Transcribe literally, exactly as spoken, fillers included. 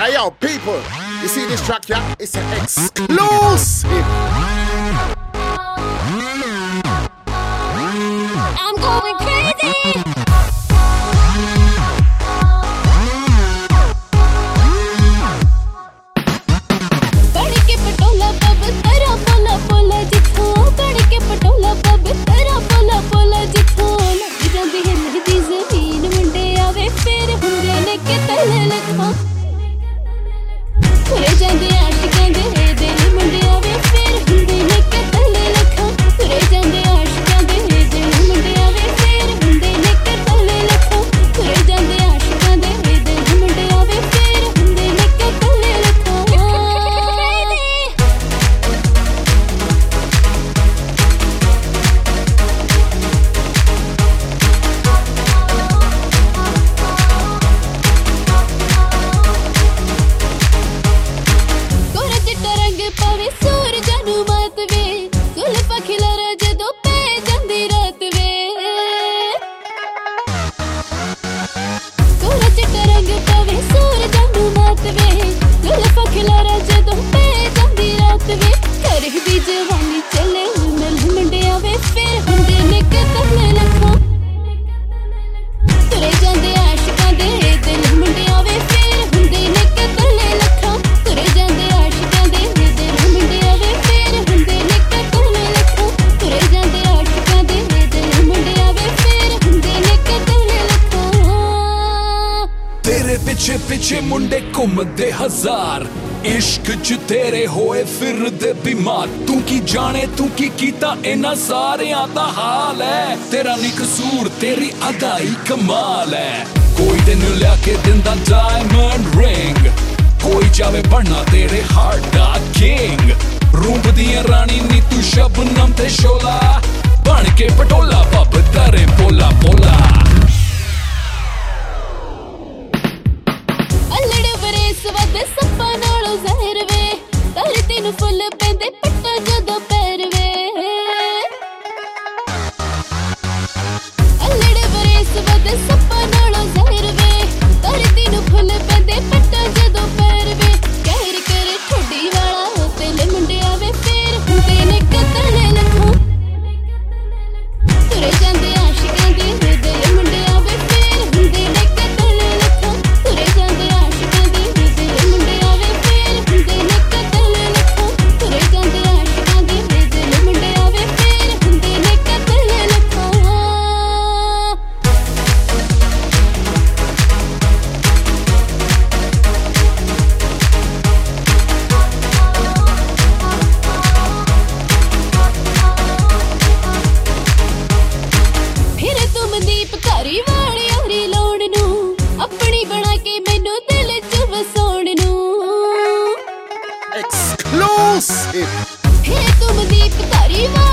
Hey yo, people, you see this track here? It's an exclusive. I'm going crazy. बड़ के Patola pub तेरा बोला बोला जिथो बड़ के पटोला पब तेरा बोला बोला जिथो लग जांदी है लगदी ज़मीन मुंडे आवे फिर हुंदे ने के तले लखा तुरे जांदे आशिकां दे दिल मुंडे आवे फिर हुंदे ने के तले लखा तुरे जांदे आशिकां दे दिल मुंडे आवे फिर हुंदे ने के तले लखा तुरे जांदे आशिकां दे दिल मुंडे आवे फिर हुंदे ने के तले लखा पावे सूरज नू मात वे गुलफा खिलारा जदों पै जांदी रात वे कोरा चिट्टा रंग पावे सूरज नू मात वे गुलफा खिलारा जदों पै जांदी रात वे कर दी जवानी चले मिल मुंडिया वे फिर हुंदे ने के तले लखा तुरे जांदे आशिकां दे दिल मुंडिया वे फिर हुंदे ने के तले लखा तुरे जांदे आशिकां दे पिछे पिछे मुंडे घुमदे हजार इश्क च तेरे होए फिरदे बीमार तू की जाने तू की कीता इना सारियां दा हाल है तेरा नी कसूर तेरी अदाई कमाल है कोई तेन लिया के दिंदा डायमंड रिंग कोई चाहे बनना तेरे हार्ट दा किंग रूप दियां रानी नी तू शबनम ते शोला बन के पटोला पब तरे पोला पोला सवद सप्पा नालों ज़हर वे धरती नू फुल पैंदे पट्टा जदों पैर वे अल्लड़ बरे सवद सप्पा नालों ज़हर वे धरती नू फुल पैंदे पट्टा जदों पैर वे कहर कर ठोडी वाला तेल मुंडिया वे फिर हुंदे ने के तले लखा तुरे जांदे आशिकां दे दिल मुंडिया वे फिर हुंदे ने के तले लखा तुरे जांदे आशिकां दे अपनी बना के मैनू दिल च वसाउण नू Exclusive. हे तुम दीप धारीवाल